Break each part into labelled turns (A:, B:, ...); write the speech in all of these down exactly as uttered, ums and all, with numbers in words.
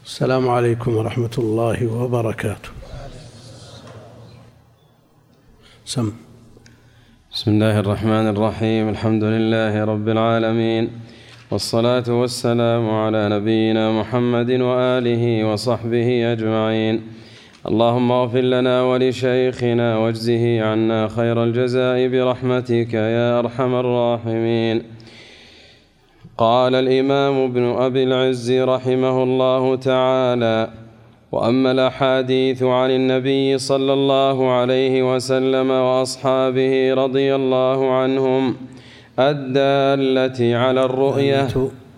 A: السلام عليكم ورحمة الله وبركاته. سم.
B: بسم الله الرحمن الرحيم. الحمد لله رب العالمين، والصلاة والسلام على نبينا محمد وآله وصحبه أجمعين. اللهم اغفر لنا ولشيخنا واجزه عنا خير الجزاء برحمتك يا أرحم الراحمين. قال الإمام ابن أبي العز رحمه الله تعالى: وأما الأحاديث عن النبي صلى الله عليه وسلم وأصحابه رضي الله عنهم الدالة على الرؤية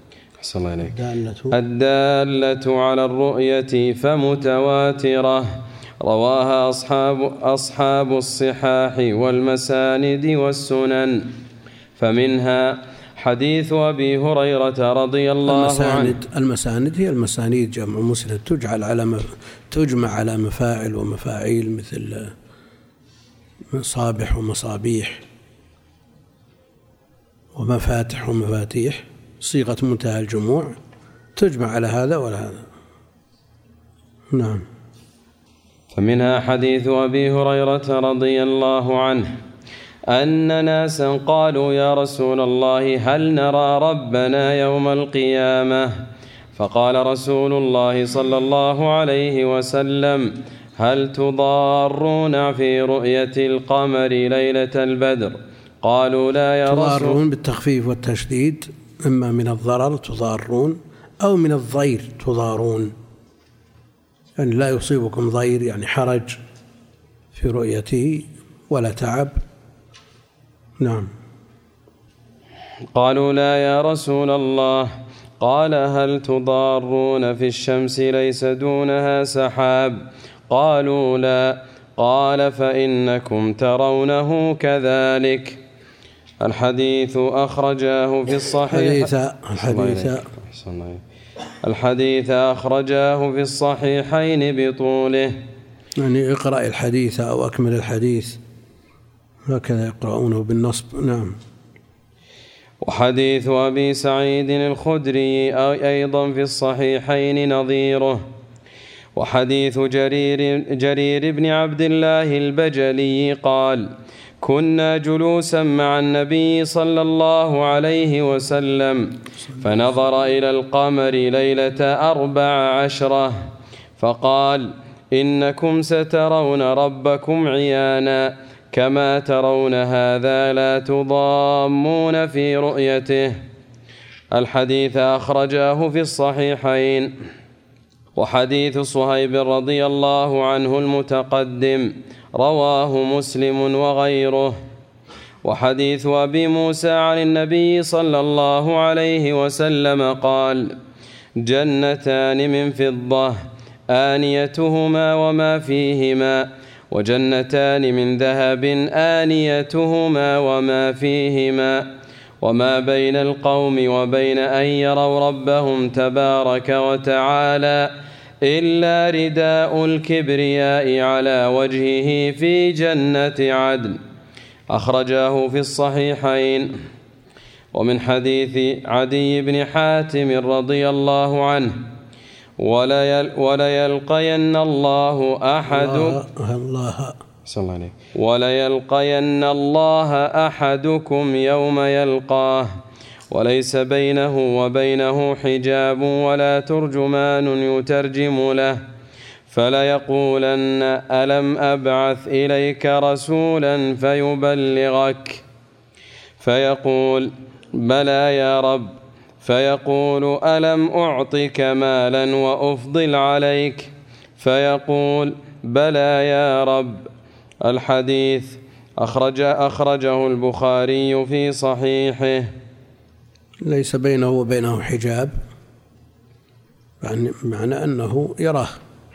B: الدالة على الرؤية فمتواترة، رواها أصحاب, أصحاب الصحاح والمساند والسنن. فمنها حديث أبي هريرة رضي الله
A: المساند
B: عنه.
A: المساند هي المسانيد، جمع مسند، تجعل على مف... تجمع على مفاعل ومفاعيل، مثل مصابح ومصابيح ومفاتح ومفاتيح، صيغة منتهى الجموع، تجمع على هذا ولا هذا. نعم.
B: فمنها حديث أبي هريرة رضي الله عنه أن ناسا قالوا: يا رسول الله، هل نرى ربنا يوم القيامة؟ فقال رسول الله صلى الله عليه وسلم: هل تضارون في رؤية القمر ليلة البدر؟ قالوا: لا يا رسول الله.
A: تضارون بالتخفيف والتشديد، إما من الضرر تضارون أو من الضير تضارون، يعني لا يصيبكم ضير، يعني حرج في رؤيته ولا تعب. نعم.
B: قالوا: لا يا رسول الله. قال: هل تضارون في الشمس ليس دونها سحاب؟ قالوا: لا. قال: فإنكم ترونه كذلك. الحديث أخرجاه في الصحيح
A: الحديث
B: الحديث أخرجاه في الصحيحين بطوله.
A: يعني اقرأ الحديث أو أكمل الحديث، هكذا يقرؤونه بالنصب. نعم.
B: وحديث أبي سعيد الخدري أيضا في الصحيحين نظيره. وحديث جرير, جرير بن عبد الله البجلي قال: كنا جلوسا مع النبي صلى الله عليه وسلم فنظر إلى القمر ليلة أربع عشرة فقال: إنكم سترون ربكم عيانا كما ترون هذا، لا تضامون في رؤيته. الحديث أخرجاه في الصحيحين. وحديث صهيب رضي الله عنه المتقدم رواه مسلم وغيره. وحديث أبي موسى عن النبي صلى الله عليه وسلم قال: جنتان من فضة آنيتهما وما فيهما، وجنتان من ذهب آنيتهما وما فيهما، وما بين القوم وبين أن يروا ربهم تبارك وتعالى إلا رداء الكبرياء على وجهه في جنة عدن. أخرجاه في الصحيحين. ومن حديث عدي بن حاتم رضي الله عنه: وليلقين الله أحد
A: الله
B: وليلقين الله أحدكم يوم يلقاه وليس بينه وبينه حجاب ولا ترجمان يترجم له، فليقولن: ألم أبعث إليك رسولا فيبلغك؟ فيقول: بلى يا رب. فيقول: ألم أعطك مالا وأفضل عليك؟ فيقول: بلى يا رب. الحديث أخرج أخرجه البخاري في صحيحه.
A: ليس بينه وبينه حجاب، يعني معنى أنه يراه.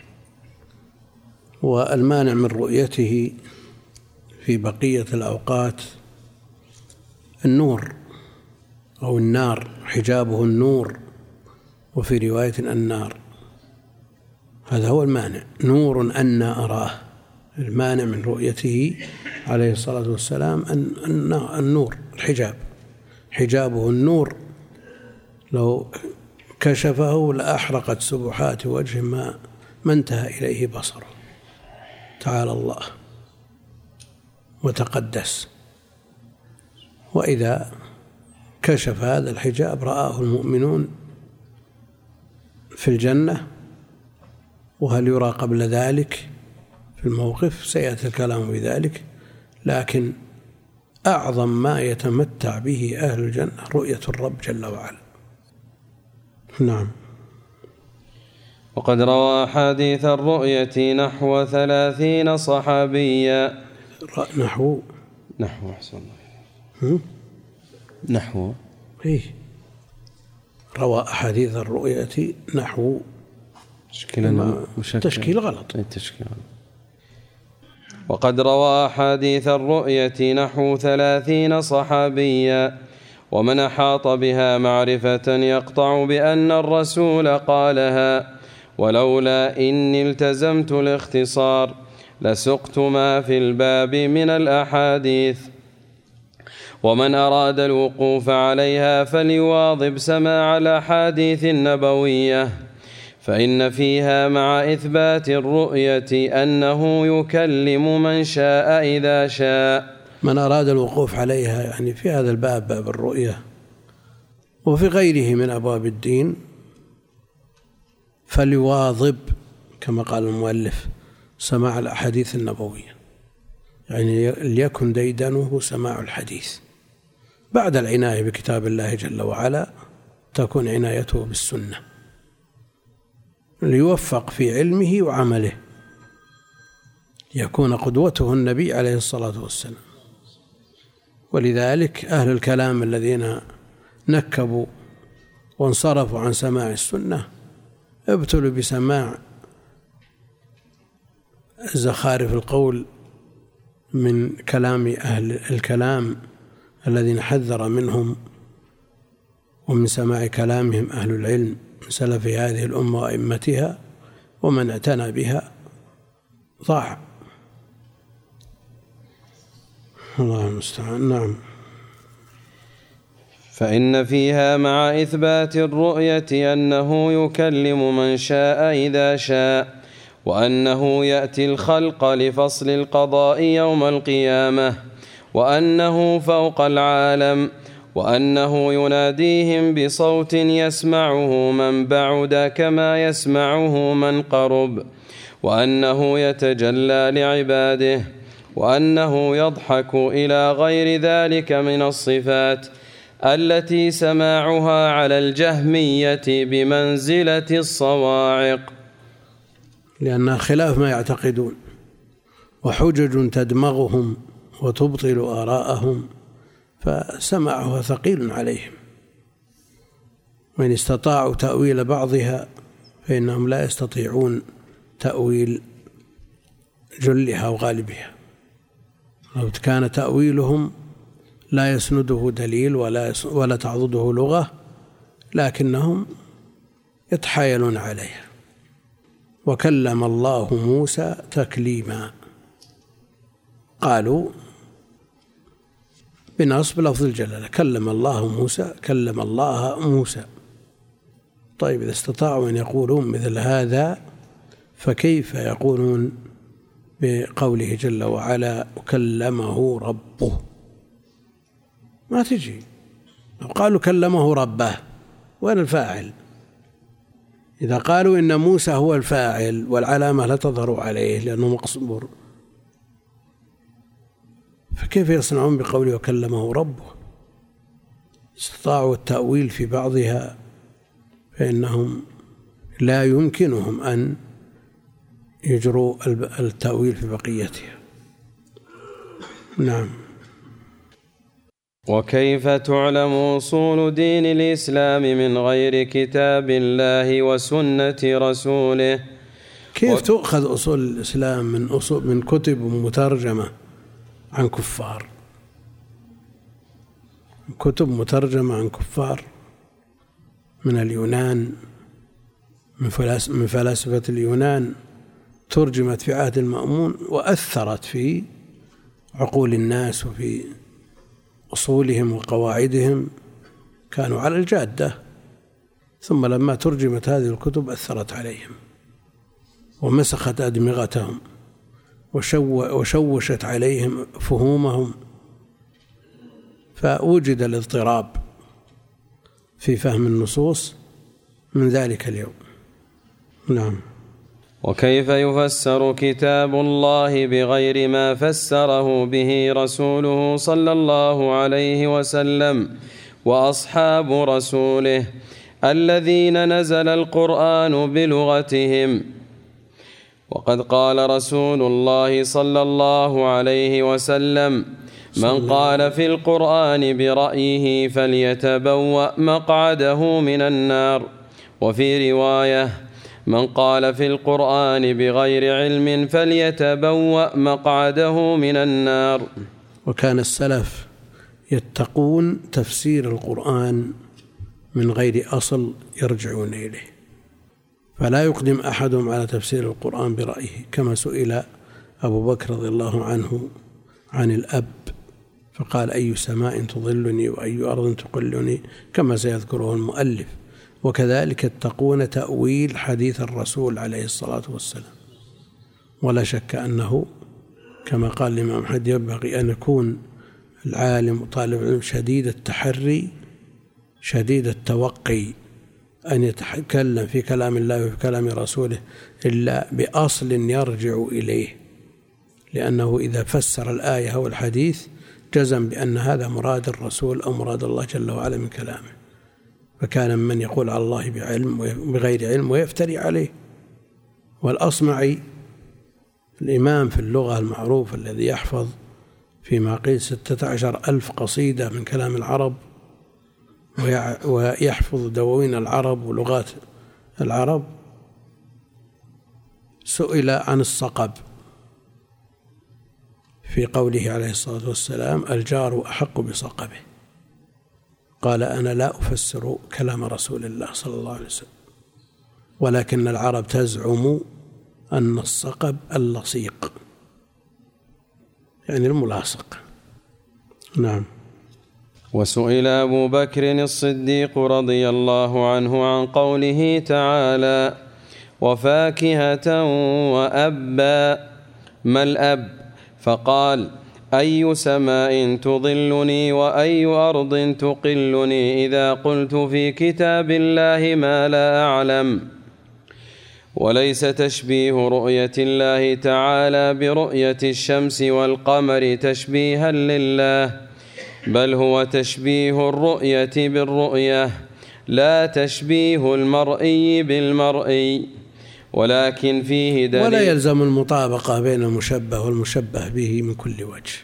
A: والمانع من رؤيته في بقية الأوقات النور أو النار، حجابه النور، وفي رواية النار. هذا هو المانع، نور أنا أراه. المانع من رؤيته عليه الصلاة والسلام النور، الحجاب، حجابه النور. لو كشفه لأحرقت سبحات وجه ما ما انتهى إليه بصره، تعالى الله وتقدس. وإذا كشف هذا الحجاب رآه المؤمنون في الجنة. وهل يرى قبل ذلك في الموقف؟ سيأتي الكلام بذلك، لكن أعظم ما يتمتع به أهل الجنة رؤية الرب جل وعلا. نعم.
B: وقد روى أحاديث الرؤية نحو ثلاثين صحابيا.
A: نحو
B: نحو أحسن الله نحو
A: إيه روى أحاديث الرؤية نحو تشكيل غلط.
B: تشكيل. وقد روى أحاديث الرؤية نحو ثلاثين صحابيا، ومن أحاط بها معرفة يقطع بأن الرسول قالها، ولولا إني التزمت الاختصار لسقت ما في الباب من الأحاديث. ومن أراد الوقوف عليها فليواظب سماع الأحاديث النبوية، فإن فيها مع إثبات الرؤية أنه يكلم من شاء إذا شاء.
A: من أراد الوقوف عليها يعني في هذا الباب، باب الرؤية، وفي غيره من أبواب الدين، فليواظب كما قال المؤلف سماع الأحاديث النبوية، يعني ليكن ديدنه سماع الحديث. بعد العناية بكتاب الله جل وعلا تكون عنايته بالسنة، ليوفق في علمه وعمله، يكون قدوته النبي عليه الصلاة والسلام. ولذلك أهل الكلام الذين نكبوا وانصرفوا عن سماع السنة ابتلوا بسماع زخارف القول من كلام أهل الكلام الذين حذر منهم، ومن سماع كلامهم أهل العلم من سلف هذه الأمة وأئمتها، ومن اعتنى بها ضاع. الله المستعان. نعم.
B: فإن فيها مع إثبات الرؤية أنه يكلم من شاء إذا شاء، وأنه يأتي الخلق لفصل القضاء يوم القيامة، وأنه فوق العالم، وأنه يناديهم بصوت يسمعه من بعد كما يسمعه من قرب، وأنه يتجلى لعباده، وأنه يضحك إلى غير ذلك من الصفات التي سماعها على الجهمية بمنزلة الصواعق،
A: لأنها خلاف ما يعتقدون، وحجج تدمغهم وتبطل آراءهم، فسماعها ثقيل عليهم. وإن استطاعوا تأويل بعضها فإنهم لا يستطيعون تأويل جلها وغالبها. لو كان تأويلهم لا يسنده دليل ولا ولا تعضده لغة، لكنهم يتحايلون عليها. وكلم الله موسى تكليما، قالوا بنصب لفظ الجلالة، كلم الله موسى، كلم الله موسى. طيب إذا استطاعوا أن يقولون مثل هذا فكيف يقولون بقوله جل وعلا وكلمه ربه؟ ما تجي. لو قالوا كلمه ربه وين الفاعل؟ إذا قالوا إن موسى هو الفاعل والعلامة لا تظهر عليه لأنه مقصور، فكيف يصنعون بقوله وكلمه ربه؟ استطاعوا التأويل في بعضها فإنهم لا يمكنهم أن يجروا التأويل في بقيتها. نعم.
B: وكيف تعلم أصول دين الإسلام من غير كتاب الله وسنة رسوله؟
A: كيف و... تؤخذ أصول الإسلام من أصول من كتب مترجمة عن كفار، كتب مترجمة عن كفار من اليونان، من فلاسفة اليونان، ترجمت في عهد المأمون وأثرت في عقول الناس وفي أصولهم وقواعدهم، كانوا على الجادة ثم لما ترجمت هذه الكتب أثرت عليهم ومسخت أدمغتهم وشوشت عليهم فهومهم، فوجد الاضطراب في فهم النصوص من ذلك اليوم. نعم.
B: وكيف يفسر كتاب الله بغير ما فسره به رسوله صلى الله عليه وسلم وأصحاب رسوله الذين نزل القرآن بلغتهم؟ وقد قال رسول الله صلى الله عليه وسلم: من قال في القرآن برأيه فليتبوأ مقعده من النار. وفي رواية: من قال في القرآن بغير علم فليتبوأ مقعده من النار.
A: وكان السلف يتقون تفسير القرآن من غير أصل يرجعون إليه، فلا يقدم أحدهم على تفسير القرآن برأيه، كما سئل أبو بكر رضي الله عنه عن الأب فقال: أي سماء تظلني وأي أرض تقلني، كما سيذكره المؤلف. وكذلك يتقون تأويل حديث الرسول عليه الصلاة والسلام. ولا شك أنه كما قال الإمام أحمد ينبغي أن يكون العالم وطالب العلم شديد التحري شديد التوقي، أن يتكلم في كلام الله وفي كلام رسوله إلا بأصل يرجع إليه، لأنه إذا فسر الآية أو الحديث جزم بأن هذا مراد الرسول أو مراد الله جل وعلا من كلامه. فكان من يقول على الله بعلم وبغير علم ويفتري عليه. والأصمعي الإمام في اللغة المعروف الذي يحفظ فيما قيل ستة عشر ألف قصيدة من كلام العرب ويحفظ دواوين العرب ولغات العرب، سئل عن الصقب في قوله عليه الصلاة والسلام: الجار أحق بصقبه، قال: أنا لا أفسر كلام رسول الله صلى الله عليه وسلم، ولكن العرب تزعم أن الصقب اللصيق، يعني الملاصق. نعم.
B: وسئل أبو بكر الصديق رضي الله عنه عن قوله تعالى: وفاكهة وأبا، ما الأب؟ فقال: أي سماء تظلني وأي أرض تقلني إذا قلت في كتاب الله ما لا أعلم. وليس تشبيه رؤية الله تعالى برؤية الشمس والقمر تشبيها لله، بل هو تشبيه الرؤية بالرؤية، لا تشبيه المرئي بالمرئي، ولكن فيه دليل.
A: ولا يلزم المطابقة بين المشبه والمشبه به من كل وجه.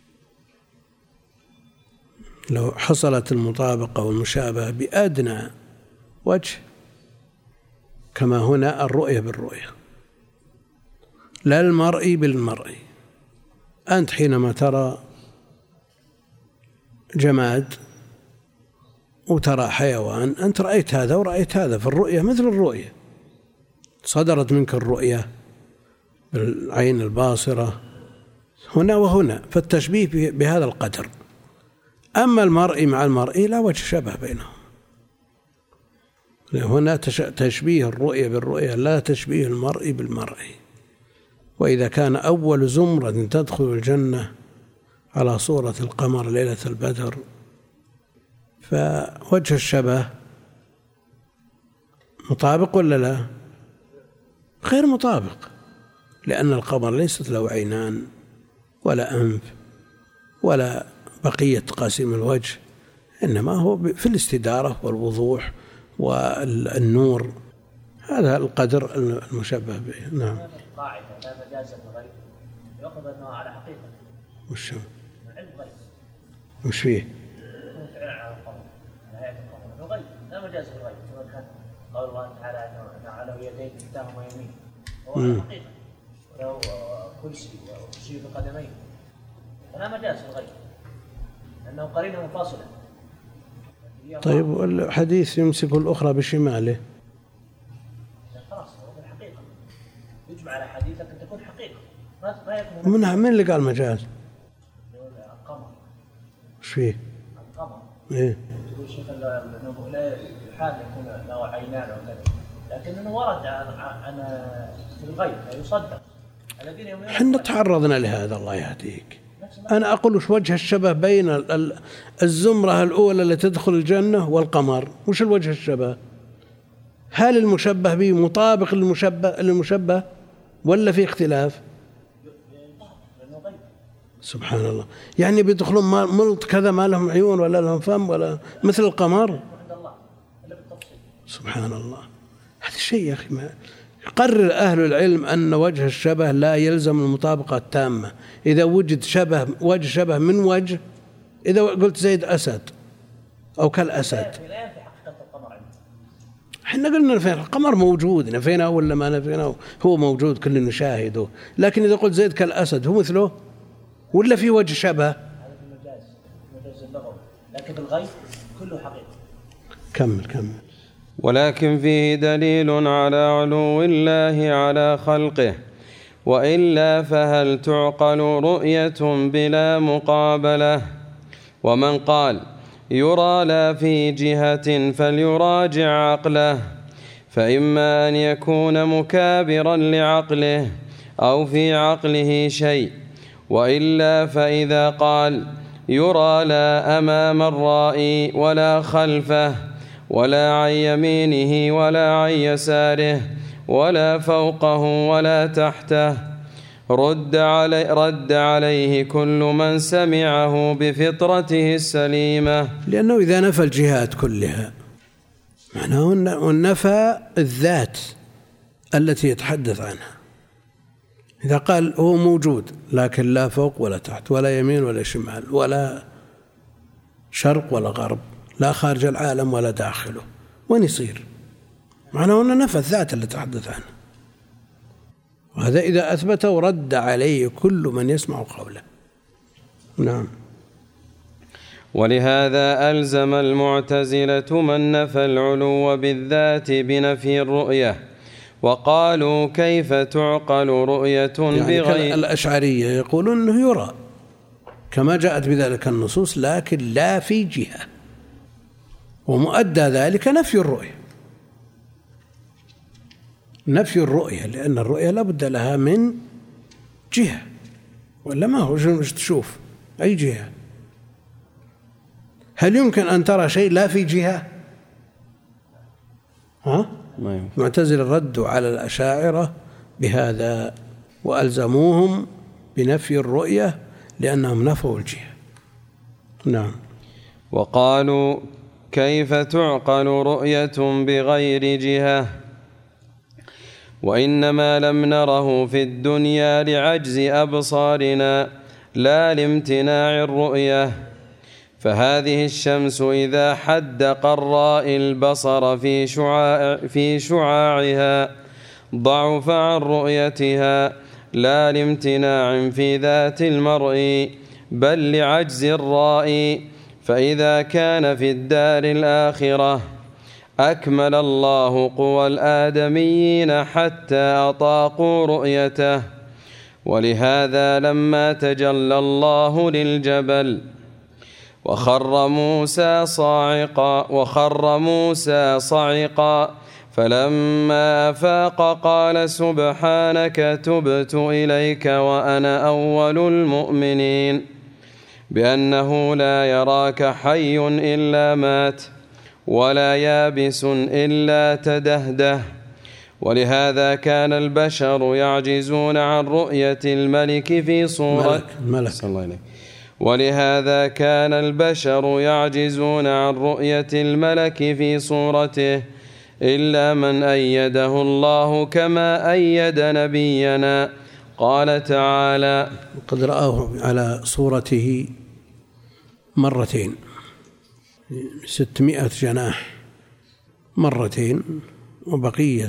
A: لو حصلت المطابقة والمشابهة بأدنى وجه، كما هنا الرؤية بالرؤية لا المرئي بالمرئي. أنت حينما ترى جماد وترى حيوان، أنت رأيت هذا ورأيت هذا في الرؤية مثل الرؤية، صدرت منك الرؤية بالعين الباصرة هنا وهنا، فالتشبيه بهذا القدر. أما المرئي مع المرئي لا وجه شبه بينهم، هنا تشبيه الرؤية بالرؤية لا تشبيه المرئي بالمرئي. وإذا كان أول زمرة تدخل الجنة على صورة القمر ليلة البدر، فوجه الشبه مطابق ولا لا؟ غير مطابق، لأن القمر ليست له عينان ولا أنف ولا بقية تقاسيم الوجه، إنما هو في الاستدارة والوضوح والنور، هذا القدر المشبه به. نعم.
C: قاعدة لا مجاز الغيب يأخذ أنه على حقيقة.
A: وش
C: علم غيب.
A: وش فيه؟
C: فعل على القمر، على هيئة القمر، الغيب لا مجاز الغيب، سواء كان قول الله تعالى أنه على يدين كتاهما يمين، هو على حقيقة، ولو كرسي وكرسي بقدمين، فلا مجاز الغيب، لأنه قرينة منفصلة.
A: طيب والحديث يمسك الأخرى بشماله،
C: خلاص هو بالحقيقة يجمع على حديثك أن تكون حقيقة، ما يكون
A: من من اللي قال مجاز؟
C: القمر.
A: وش فيه؟
C: القمر
A: إيه؟
C: يقول شيخ أنه لا يحال يكون له عينان أو كذا، لكنه ورد عن عن في الغيب يصدق. الذين
A: احنا تعرضنا لهذا الله يهديك. أنا أقول وش وجه الشبه بين الزمرة الأولى التي تدخل الجنة والقمر؟ وش الوجه الشبه؟ هل المشبه به مطابق للمشبه للمشبه ولا في اختلاف؟ سبحان الله. يعني بيدخلون ملط كذا ما لهم عيون ولا لهم فم ولا مثل القمر. سبحان الله. هذا الشيء يا أخي ما يقرر أهل العلم أن وجه الشبه لا يلزم المطابقة التامة. إذا وجد شبه وجه شبه من وجه، إذا قلت زيد أسد أو كالأسد، احنا قلنا نفينا القمر موجود، نفينا ولا ما نفينا هو موجود كل نشاهده. لكن إذا قلت زيد كالأسد هو مثله ولا في وجه شبه؟ هذا في المجاز، المجاز اللغوي، لكن الغيب كله حقيقة. كمل كمل.
B: ولكن فيه دليل على علو الله على خلقه، وإلا فهل تعقل رؤية بلا مقابلة؟ ومن قال يرى لا في جهة فليراجع عقله، فإما أن يكون مكابرا لعقله أو في عقله شيء، وإلا فإذا قال يرى لا أمام الرائي ولا خلفه ولا عن يمينه ولا عن يساره ولا فوقه ولا تحته، رد, علي رد عليه كل من سمعه بفطرته السليمة،
A: لأنه إذا نفى الجهات كلها معناه نفى الذات التي يتحدث عنها. إذا قال هو موجود لكن لا فوق ولا تحت ولا يمين ولا شمال ولا شرق ولا غرب، لا خارج العالم ولا داخله، وين يصير؟ معناه أنه نفى الذات اللي تحدث عنها. وهذا إذا أثبته رد عليه كل من يسمع قوله. نعم.
B: ولهذا ألزم المعتزلة من نفى العلو بالذات بنفي الرؤية، وقالوا كيف تعقل رؤية
A: يعني
B: بغير.
A: الأشعرية يقولون أنه يرى كما جاءت بذلك النصوص لكن لا في جهة، ومؤدى ذلك نفي الرؤية، نفي الرؤية، لأن الرؤية لا بد لها من جهة ولا ما هو مش تشوف أي جهة. هل يمكن أن ترى شيء لا في جهة؟ ها؟ معتزلة ردوا على الأشاعرة بهذا وألزموهم بنفي الرؤية لأنهم نفوا الجهة. نعم.
B: وقالوا كيف تعقل رؤية بغير جهة، وإنما لم نره في الدنيا لعجز أبصارنا لا لامتناع الرؤية، فهذه الشمس إذا حدق الرائي البصر في شعاع في شعاعها ضعف عن رؤيتها لا لامتناع في ذات المرء بل لعجز الرائي، فإذا كان في الدار الآخرة أكمل الله قوى الآدميين حتى أطاقوا رؤيته. ولهذا لما تجلى الله للجبل وخر موسى صاعقا وخر موسى صعقا فلما أفاق قال سبحانك تبت إليك وأنا أول المؤمنين، بأنه لا يراك حي إلا مات ولا يابس إلا تدهده. ولهذا كان البشر يعجزون عن رؤية الملك في صورة
A: ملك.
B: ملك. ولهذا كان البشر يعجزون عن رؤية الملك في صورته إلا من أيده الله كما أيد نبينا. قال تعالى
A: قد رآه على صورته مرتين ستمائة جناح مرتين، وبقية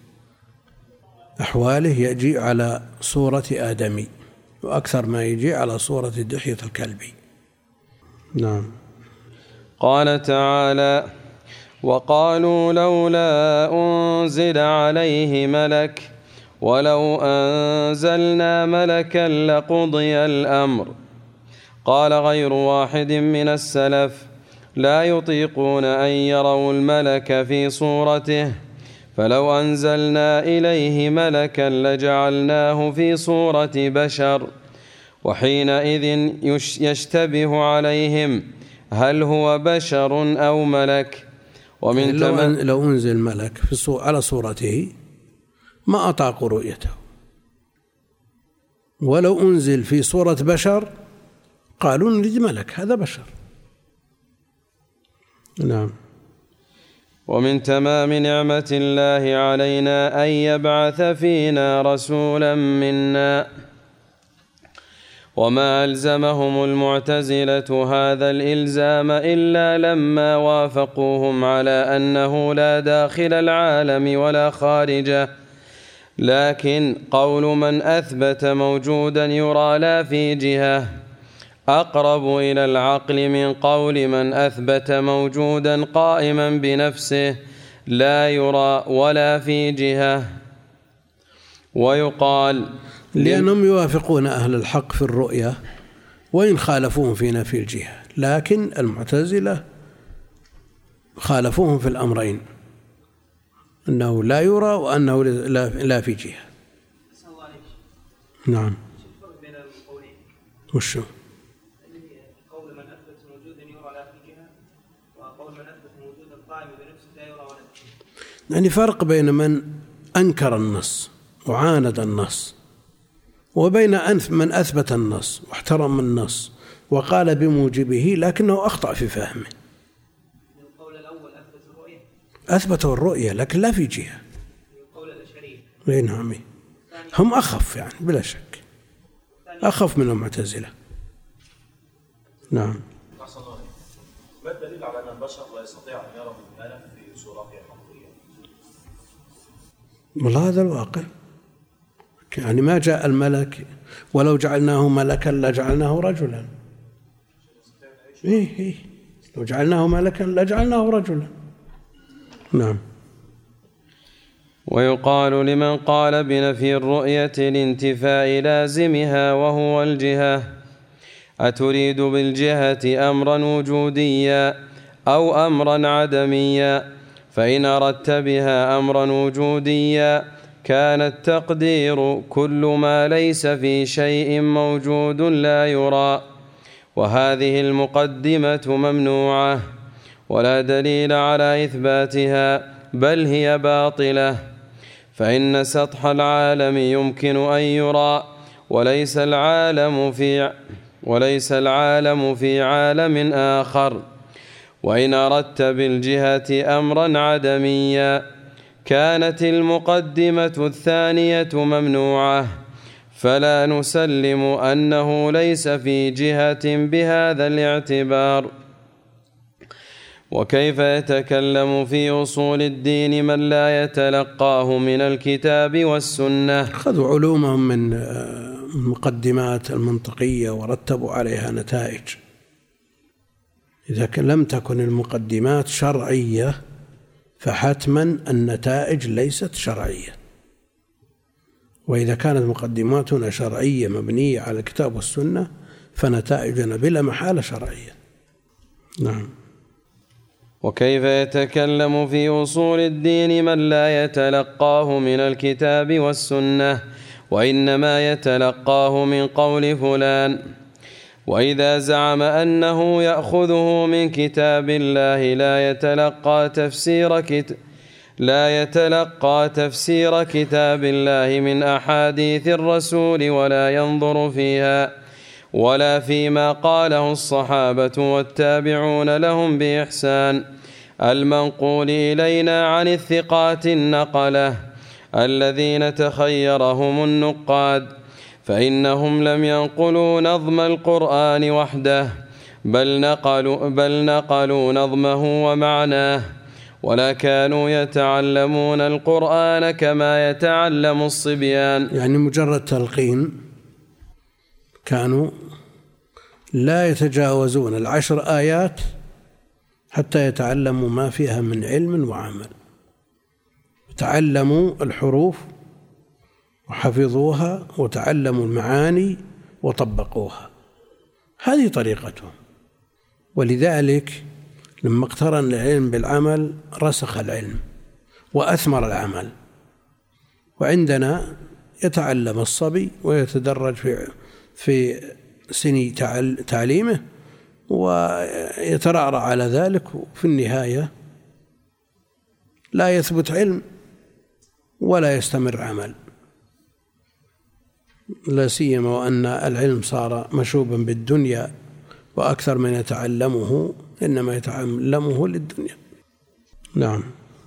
A: أحواله يجي على صورة آدمي، وأكثر ما يجي على صورة دحية الكلبي. نعم.
B: قال تعالى وقالوا لولا أنزل عليه ملك ولو أنزلنا ملكا لقضي الأمر. قال غير واحد من السلف لا يطيقون أن يروا الملك في صورته، فلو أنزلنا إليه ملكا لجعلناه في صورة بشر، وحينئذ يشتبه عليهم هل هو بشر أو ملك. ومن
A: لو, أن لو أنزل ملك في على صورته ما أطاقوا رؤيته، ولو أنزل في صورة بشر قالوا نريد ملك، هذا بشر. نعم.
B: ومن تمام نعمة الله علينا أن يبعث فينا رسولا منا، وما ألزمهم المعتزلة هذا الإلزام إلا لما وافقوهم على أنه لا داخل العالم ولا خارجه، لكن قول من أثبت موجودا يرى لا في جهة أقرب إلى العقل من قول من أثبت موجودا قائما بنفسه لا يرى ولا في جهة. ويقال
A: لأنهم يوافقون أهل الحق في الرؤية وإن خالفوهم في نفي الجهة، لكن المعتزلة خالفوهم في الأمرين، أنه لا يرى وأنه لا في جهة. نعم. وشو؟
D: قول من أثبت موجودا يرى لا في جهة، وقول من أثبت موجودا قائم بنفسه لا يرى ولا في جهة.
A: يعني فرق بين من أنكر النص وعاند النص، وبين من أثبت النص واحترم النص وقال بموجبه لكنه أخطأ في فهمه.
D: القول الأول أثبت الرؤية،
A: أثبتوا الرؤية لكن لا في جهة.
D: القول الأشعري.
A: نعم، هم أخف يعني بلا شك، أخف من المعتزلة. نعم.
E: ما الدليل على أن البشر لا يستطيع أن يروا الملك في صورته الحقيقية؟
A: والله هذا الواقع، يعني ما جاء الملك، ولو جعلناه ملكا لجعلناه رجلا. إيه إيه لو جعلناه ملكا لجعلناه رجلا. نعم.
B: ويقال لمن قال بنفي الرؤية لانتفاء لازمها وهو الجهة: أتريد بالجهة أمرا وجوديا أو أمرا عدميا؟ فإن أردت بها أمرا وجوديا كان التقدير كل ما ليس في شيء موجود لا يرى، وهذه المقدمة ممنوعة ولا دليل على إثباتها، بل هي باطلة، فإن سطح العالم يمكن أن يرى، وليس العالم في وليس العالم في عالم آخر. وإن أردت بالجهة أمرا عدميا كانت المقدمة الثانية ممنوعة، فلا نسلم أنه ليس في جهة بهذا الاعتبار. وكيف يتكلم في أصول الدين من لا يتلقاه من الكتاب والسنة؟
A: خذوا علومهم من المقدمات المنطقية ورتبوا عليها نتائج. إذا لم تكن المقدمات شرعية فحتما النتائج ليست شرعية، وإذا كانت مقدماتنا شرعية مبنية على الكتاب والسنة فنتائجنا بلا محالة شرعية. نعم.
B: وكيف يتكلم في أصول الدين من لا يتلقاه من الكتاب والسنة وإنما يتلقاه من قول فلان؟ وإذا زعم أنه يأخذه من كتاب الله لا يتلقى تفسير كتاب لا يتلقى تفسير كتاب الله من أحاديث الرسول ولا ينظر فيها ولا فيما قاله الصحابة والتابعون لهم بإحسان المنقول إلينا عن الثقات النقلة الذين تخيرهم النقاد، فإنهم لم ينقلوا نظم القرآن وحده، بل نقلوا, بل نقلوا نظمه ومعناه، ولا كانوا يتعلمون القرآن كما يتعلم الصبيان.
A: يعني مجرد تلقين، كانوا لا يتجاوزون العشر آيات حتى يتعلموا ما فيها من علم وعمل، تعلموا الحروف وحفظوها وتعلموا المعاني وطبقوها، هذه طريقتهم. ولذلك لما اقترن العلم بالعمل رسخ العلم وأثمر العمل. وعندنا يتعلم الصبي ويتدرج في في سن تعليمه ويترعرع على ذلك، وفي النهاية لا يثبت علم ولا يستمر عمل، لا سيما وأن العلم صار مشوبا بالدنيا، وأكثر من يتعلمه إنما يتعلمه للدنيا. نعم.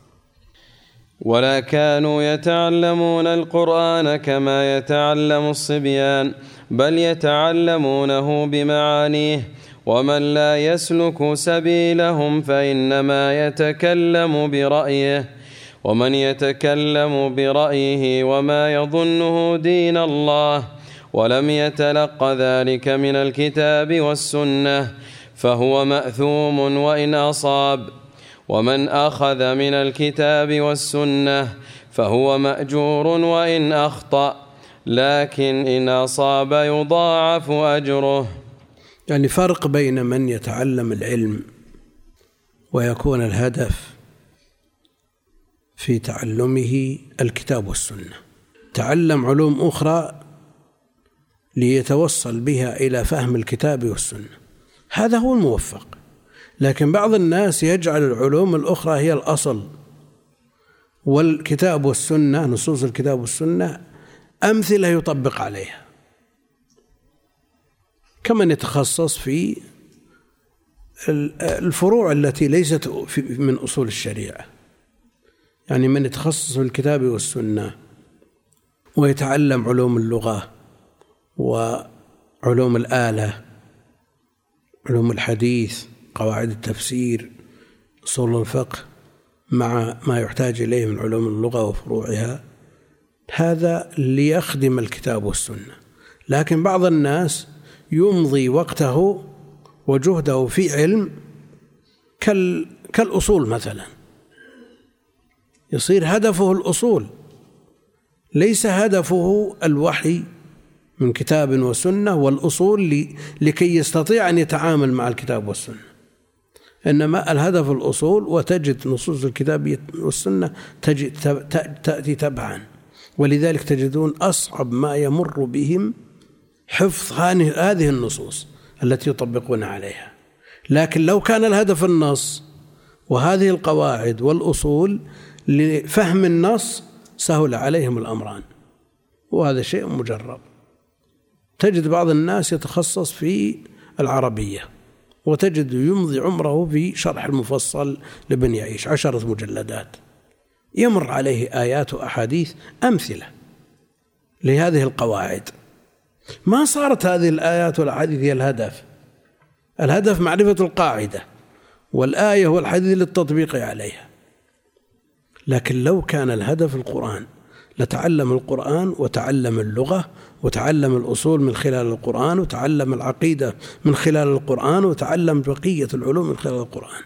B: ولا كانوا يتعلمون القرآن كما يتعلم الصبيان، بل يتعلمونه بمعانيه، ومن لا يسلك سبيلهم فإنما يتكلم برأيه، ومن يتكلم برأيه وما يظنه دين الله ولم يتلق ذلك من الكتاب والسنة فهو مأثوم وإن أصاب، ومن أخذ من الكتاب والسنة فهو مأجور وإن أخطأ، لكن إن أصاب يضاعف أجره.
A: يعني فرق بين من يتعلم العلم ويكون الهدف في تعلمه الكتاب والسنة، تعلم علوم أخرى ليتوصل بها إلى فهم الكتاب والسنة، هذا هو الموفق. لكن بعض الناس يجعل العلوم الأخرى هي الأصل، والكتاب والسنة نصوص الكتاب والسنة أمثلة يطبق عليها، كمن يتخصص في الفروع التي ليست من أصول الشريعة. يعني من يتخصص في الكتاب والسنة ويتعلم علوم اللغة وعلوم الآلة، علوم الحديث، قواعد التفسير، أصول الفقه، مع ما يحتاج إليه من علوم اللغة وفروعها، هذا ليخدم الكتاب والسنة. لكن بعض الناس يمضي وقته وجهده في علم كالأصول مثلا، يصير هدفه الأصول، ليس هدفه الوحي من كتاب وسنة والأصول لكي يستطيع أن يتعامل مع الكتاب والسنة، إنما الهدف الأصول. وتجد نصوص الكتاب والسنة تأتي تبعا، ولذلك تجدون أصعب ما يمر بهم حفظ هذه النصوص التي يطبقون عليها. لكن لو كان الهدف النص وهذه القواعد والأصول لفهم النص سهل عليهم الأمران، وهذا شيء مجرب. تجد بعض الناس يتخصص في العربية وتجد يمضي عمره في شرح المفصل لابن يعيش عشرة مجلدات، يمر عليه آيات وأحاديث أمثلة لهذه القواعد. ما صارت هذه الآيات والأحاديث هي الهدف، الهدف معرفة القاعدة والآية والحديث للتطبيق عليها. لكن لو كان الهدف القرآن لتعلم القرآن وتعلم اللغة وتعلم الأصول من خلال القرآن وتعلم العقيدة من خلال القرآن وتعلم بقية العلوم من خلال القرآن.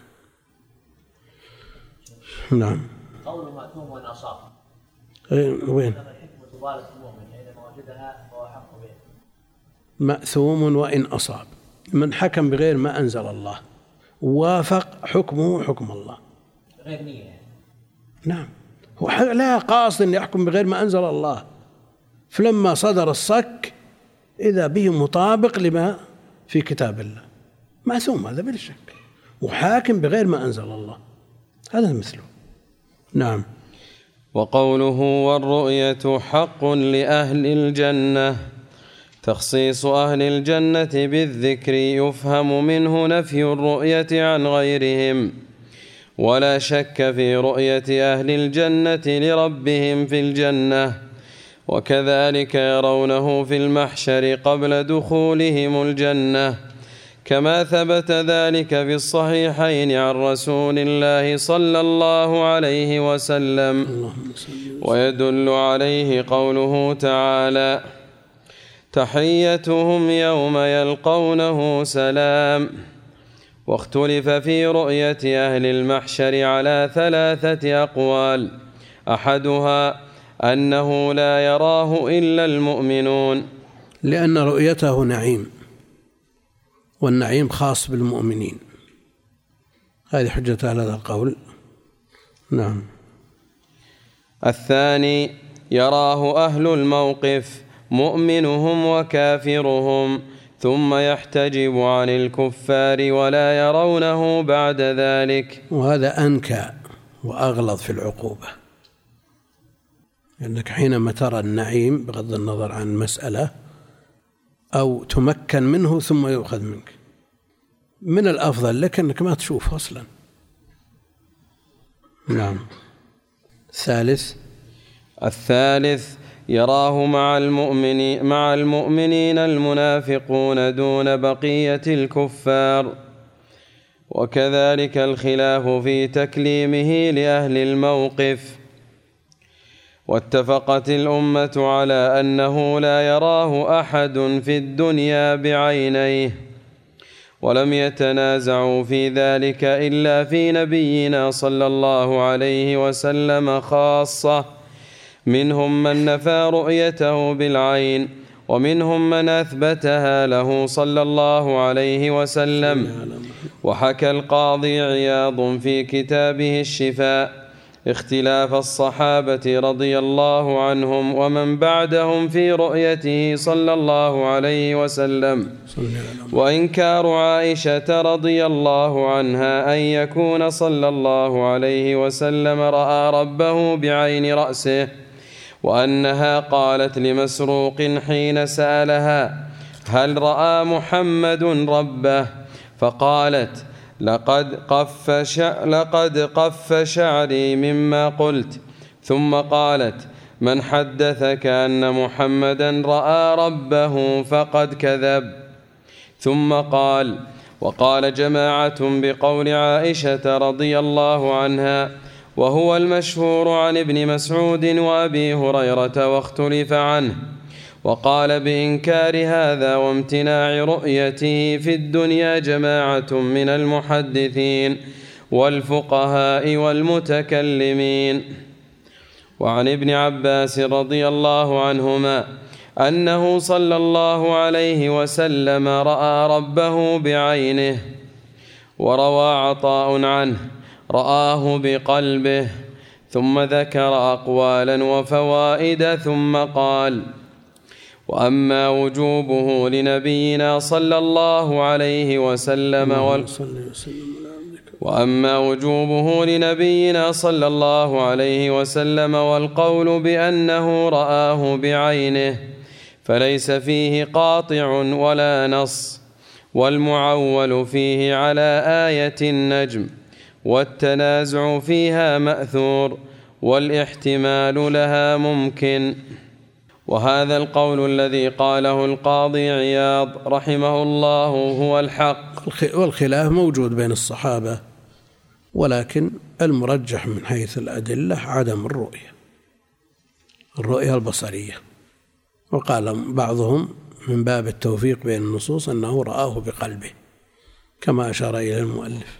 A: نعم.
C: قول مأثوم وإن أصاب.
A: وين؟
C: الحكمة تبارك المؤمن حينما وجدها فهو حق به.
A: مأثوم وإن أصاب، من حكم بغير ما أنزل الله وافق حكمه حكم الله.
C: غير نية يعني.
A: نعم، هو لا قاصد أن يحكم بغير ما أنزل الله، فلما صدر الصك إذا به مطابق لما في كتاب الله، مأثوم هذا بلا شك، وحاكم بغير ما أنزل الله، هذا مثله. نعم.
B: وقوله والرؤية حق لأهل الجنة، تخصيص أهل الجنة بالذكر يفهم منه نفي الرؤية عن غيرهم، ولا شك في رؤية أهل الجنة لربهم في الجنة، وكذلك يرونه في المحشر قبل دخولهم الجنة، كما ثبت ذلك في الصحيحين عن رسول الله صلى الله عليه وسلم. ويدل عليه قوله تعالى: تحيتهم يوم يلقونه سلام. واختلف في رؤية أهل المحشر على ثلاثة أقوال، أحدها أنه لا يراه إلا المؤمنون،
A: لأن رؤيته نعيم، والنعيم خاص بالمؤمنين. هذه حجة على هذا القول. نعم.
B: الثاني يراه أهل الموقف مؤمنهم وكافرهم ثم يحتجب عن الكفار ولا يرونه بعد ذلك.
A: وهذا أنكى وأغلظ في العقوبة، لأنك حينما ترى النعيم بغض النظر عن مسألة أو تمكن منه ثم يؤخذ منك، من الأفضل لك أنك ما تشوفه أصلا. نعم. الثالث
B: الثالث يراه مع المؤمنين مع المؤمنين المنافقون دون بقية الكفار، وكذلك الخلاف في تكليمه لأهل الموقف. واتفقت الأمة على أنه لا يراه أحد في الدنيا بعينيه، ولم يتنازعوا في ذلك إلا في نبينا صلى الله عليه وسلم خاصة، منهم من نفى رؤيته بالعين ومنهم من أثبتها له صلى الله عليه وسلم. وحكى القاضي عياض في كتابه الشفاء اختلاف الصحابة رضي الله عنهم ومن بعدهم في رؤيته صلى الله عليه وسلم، وإنكار عائشة رضي الله عنها أن يكون صلى الله عليه وسلم رأى ربه بعين رأسه، وأنها قالت لمسروق حين سألها هل رأى محمد ربه، فقالت لقد قف, لقد قف شعري مما قلت، ثم قالت من حدثك أن محمدا رأى ربه فقد كذب. ثم قال وقال جماعة بقول عائشة رضي الله عنها، وهو المشهور عن ابن مسعود وأبي هريرة واختلف عنه، وقال بإنكار هذا وامتناع رؤيته في الدنيا جماعة من المحدثين والفقهاء والمتكلمين. وعن ابن عباس رضي الله عنهما أنه صلى الله عليه وسلم رأى ربه بعينه. وروى عطاء عنه رآه بقلبه، ثم ذكر أقوالا وفوائد ثم قال وأما وجوبه لنبينا صلى الله عليه وسلم وال... وأما وجوبه لنبينا صلى الله عليه وسلم والقول بأنه رآه بعينه فليس فيه قاطع ولا نص، والمعول فيه على آية النجم، والتنازع فيها مأثور، والاحتمال لها ممكن. وهذا القول الذي قاله القاضي عياض رحمه الله هو الحق.
A: والخلاف موجود بين الصحابة، ولكن المرجح من حيث الأدلة عدم الرؤية، الرؤية البصرية. وقال بعضهم من باب التوفيق بين النصوص أنه رآه بقلبه كما أشار إلى المؤلف.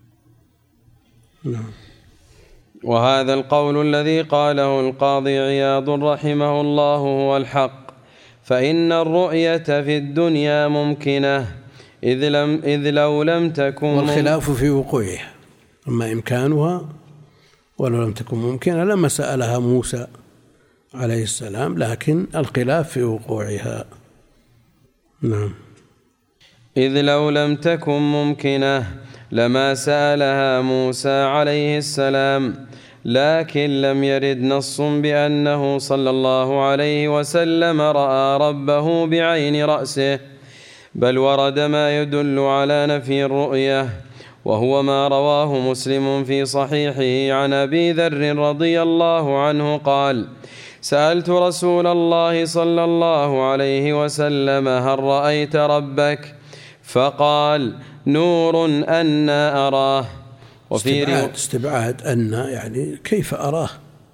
A: نعم.
B: وهذا القول الذي قاله القاضي عياض رحمه الله هو الحق، فإن الرؤية في الدنيا ممكنة إذ, لم إذ لو لم تكن،
A: والخلاف في وقوعها، أما إمكانها ولو لم تكن ممكنة لما سألها موسى عليه السلام، لكن الخلاف في وقوعها. نعم.
B: إذ لو لم تكن ممكنة لما سألها موسى عليه السلام، لكن لم يرد نص بأنه صلى الله عليه وسلم رأى ربه بعين رأسه، بل ورد ما يدل على نفي الرؤية، وهو ما رواه مسلم في صحيحه عن أبي ذر رضي الله عنه قال سألت رسول الله صلى الله عليه وسلم هل رأيت ربك؟ فقال نور أنا أراه. وفي
A: استبعاد, استبعاد أن يعني كيف أراه،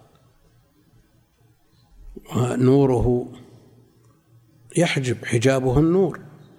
A: نوره يحجب، حجابه النور.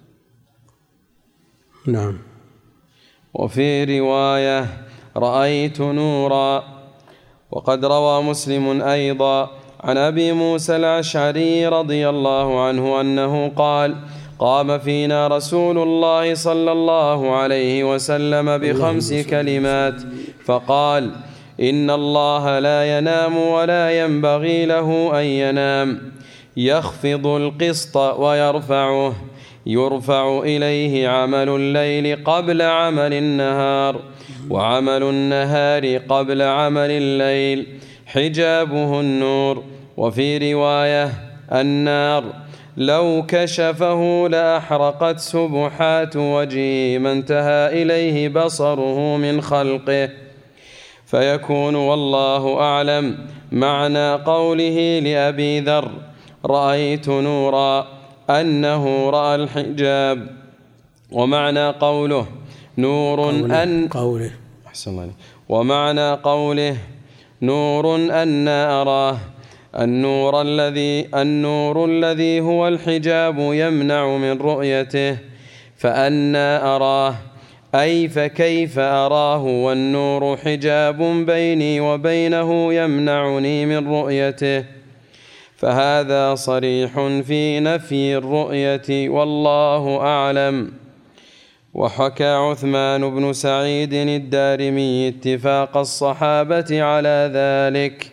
A: نعم.
B: وفي رواية رأيت نورا. وقد روى مسلم أيضا عن أبي موسى الأشعري رضي الله عنه أنه قال قام فينا رسول الله صلى الله عليه وسلم بخمس كلمات فقال: إن الله لا ينام ولا ينبغي له أن ينام، يخفض القسط ويرفعه، يرفع إليه عمل الليل قبل عمل النهار، وعمل النهار قبل عمل الليل، حجابه النور. وفي رواية: النار لو كشفه لأحرقت سبحات وجهه ما انتهى إليه بصره من خلقه. فيكون والله أعلم معنى قوله لأبي ذر: رأيت نورا، أنه رأى الحجاب. ومعنى قوله نور
A: قوله
B: أن
A: قوله
B: أحسن الله. ومعنى قوله نور أن أراه، النور الذي النور الذي هو الحجاب يمنع من رؤيته، فأنا أراه أي فكيف أراه والنور حجاب بيني وبينه يمنعني من رؤيته. فهذا صريح في نفي الرؤية والله أعلم. وحكى عثمان بن سعيد الدارمي اتفاق الصحابة على ذلك.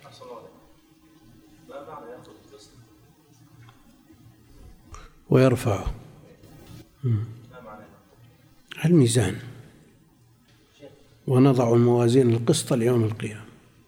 A: ويرفعه الميزان، ونضع الموازين القسط ليوم القيامة.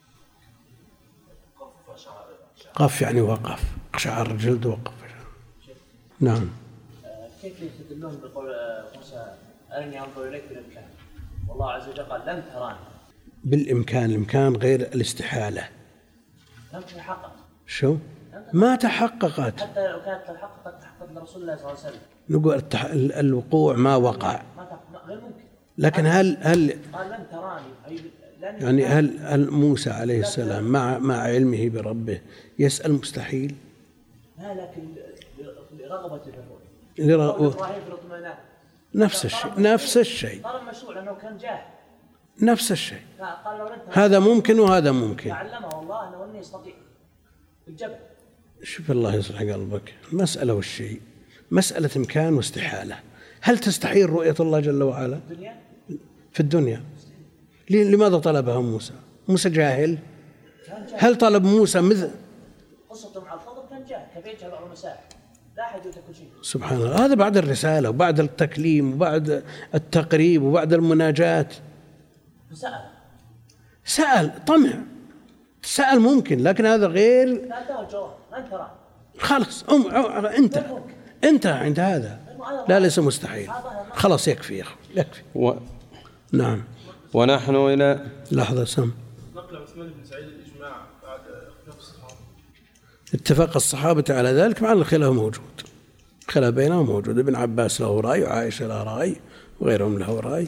A: قف يعني وقف، قشعر الجلد وقف. نعم.
C: كيف يستدلون بقول موسى أرني أنظر إليك بالإمكان، والله عز وجل قال لن تراني؟
A: بالإمكان، الإمكان غير الاستحالة.
C: لم تتحقق.
A: شو؟ ما تحققت.
C: حتى لو كانت تحققت تحققت لرسول الله صلى الله عليه وسلم.
A: نقول التح... الوقوع ما وقع،
C: ما غير ممكن.
A: لكن هل هل
C: قال لن تراني،
A: يعني هل هل موسى عليه السلام مع مع علمه بربه يسأل مستحيل؟
C: لا، لكن لرغبة في الرؤية.
A: نفس الشيء نفس الشيء
C: طالما مشروع لأنه كان جاهل.
A: نفس الشيء. هذا ممكن وهذا ممكن.
C: تعلمه الله أنه أني يستطيع الجبل.
A: شوف الله يصلح قلبك، مسألة والشيء مسألة إمكان واستحالة. هل تستحيل رؤية الله جل وعلا في الدنيا؟ لماذا طلبها موسى؟ موسى جاهل؟ هل طلب موسى مثل
C: قصته مع الخضر؟ كان جاهل، كيف يجهل بعض المسائل؟ لا أحد يدرك كل شيء.
A: سبحان الله. هذا بعد الرسالة وبعد التكليم وبعد التقريب وبعد المناجاة.
C: سأل
A: سأل طمع، سأل ممكن، لكن هذا غير.
C: لا توجه أنت ترى
A: خلاص أم أنت أنت عند هذا. لا ليس مستحيل، خلاص يكفي يا أخي يكفي. و... نعم.
B: ونحن إلى
A: لحظة سم
E: نقل عثمان بن سعيد الإجماع بعد اختلاف الصحابة.
A: اتفاق الصحابة على ذلك مع الخلاف موجود، خلاف بينهم موجود. ابن عباس له رأي وعائشة له رأي وغيرهم له رأي.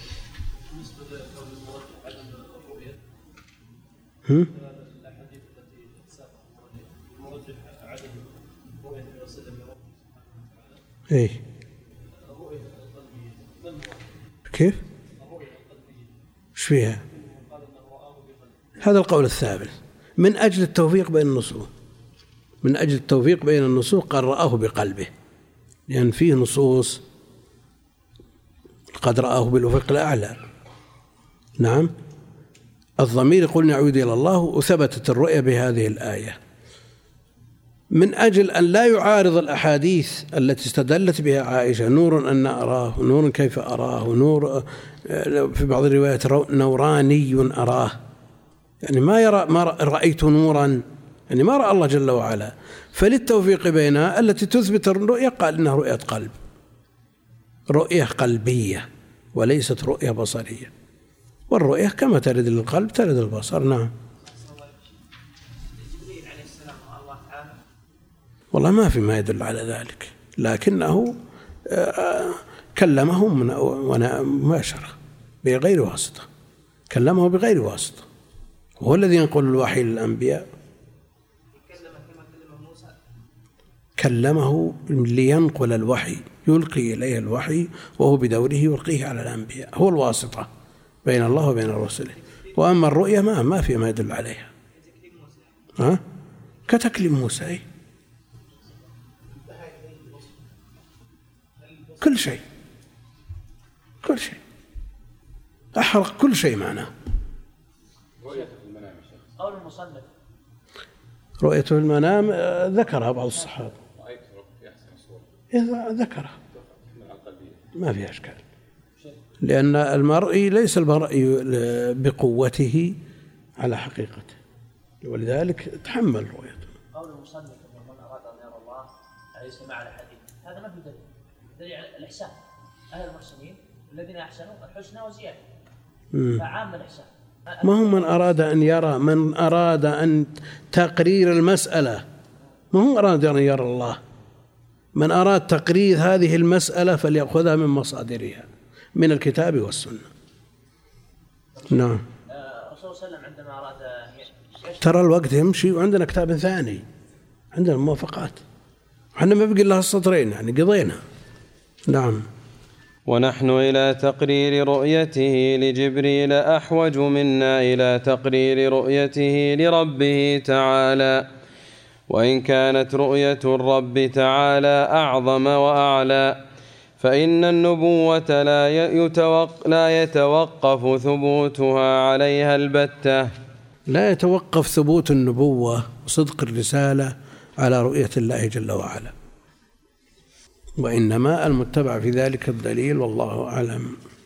A: هم؟ ايه كيف؟ ايش فيها؟ هذا القول الثابت من أجل التوفيق بين النصوص، من أجل التوفيق بين النصوص قال رآه بقلبه، لأن فيه نصوص قد رآه بالأفق الأعلى. نعم. الضمير يقول يعود إلى الله، وثبتت الرؤية بهذه الآية من أجل أن لا يعارض الأحاديث التي استدلت بها عائشة: نور أن أراه، نور كيف أراه، نور في بعض الروايات نوراني أراه، يعني ما يرى ما رأيت نورا، يعني ما رأى الله جل وعلا. فللتوفيق بينها التي تثبت الرؤية قال إنها رؤية قلب، رؤية قلبية وليست رؤية بصرية، والرؤية كما ترد للقلب ترد للبصر. نعم. والله ما في ما يدل على ذلك، لكنه كلمه مباشرة بغير واسطة، كلمه بغير واسطة، وهو الذي ينقل الوحي للأنبياء. كلمه لينقل الوحي، يلقي إليه الوحي وهو بدوره يلقيه على الأنبياء، هو الواسطة بين الله وبين رسله. وأما الرؤية ما ما في ما يدل عليها. ها؟ كتكليم موسى. كل شيء كل شيء أحرق كل شيء معناه.
C: قول المصنف
A: رؤيته في المنام ذكرها بعض الصحابة، إذا ذكرها ما فيها إشكال، لأن المرئي ليس المرئي بقوته على حقيقته، ولذلك تحمل رؤيته.
C: قول المصنف أنه من أراد أن يرى الله عليه سماع الحديث، هذا ما في دليل، دليل على الإحسان. أهل المحسنين الذين أحسنوا الحسنى وزيادة، فعام الإحسان.
A: ما هو من أراد أن يرى، من أراد أن تقرير المسألة، ما هو أراد أن يرى الله. من أراد تقرير هذه المسألة فليأخذها من مصادرها من الكتاب والسنة. نعم.
C: الرسول صلى الله عليه وسلم عندما أراد
A: ترى الوقت يمشي وعندنا كتاب ثاني، عندنا الموافقات، وحنا ما بقي لها السطرين يعني قضينا. نعم.
B: ونحن إلى تقرير رؤيته لجبريل أحوج منا إلى تقرير رؤيته لربه تعالى، وإن كانت رؤية الرب تعالى أعظم وأعلى، فإن النبوة لا يتوقف ثبوتها عليها البتة.
A: لا يتوقف ثبوت النبوة وصدق الرسالة على رؤية الله جل وعلا، وإنما المتبع في ذلك الدليل، والله أعلم.